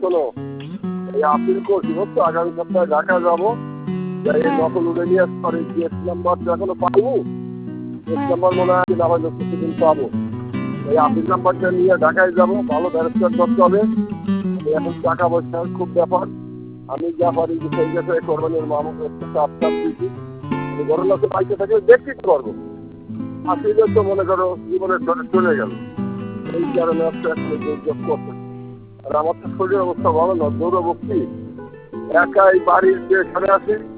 শোনো, এই আপিল করছি বুঝছো, আগামী সপ্তাহে ঢাকা যাবো, যাই এই নকল উঠে নিয়ে আসতে পারি। জিএস নাম্বারটা এখনো পাইনি, জিএস নাম্বার মনে হয় না হয়তো কিছুদিন পাবো। এই আপিল নাম্বারটা নিয়ে ঢাকায় যাবো, ভালো ব্যারিস্টার করতে হবে। আমি এখন টাকা পয়সার খুব ব্যাপার, আমি যা পারি যে সেই জায়গায় কোরবানির মামুক একটু চাপ দিচ্ছি। আমি বড় লোকে পাইতে থাকলে দেখতে পারবো, আসলে তো মনে করো জীবনের ধরে চলে গেল। এই কারণে একটা এখন যোগ করতে, আর আমার তো শরীরের অবস্থা ভালো না, দৌড়াবো কি, একাই বাড়ির যে ঘরে আসি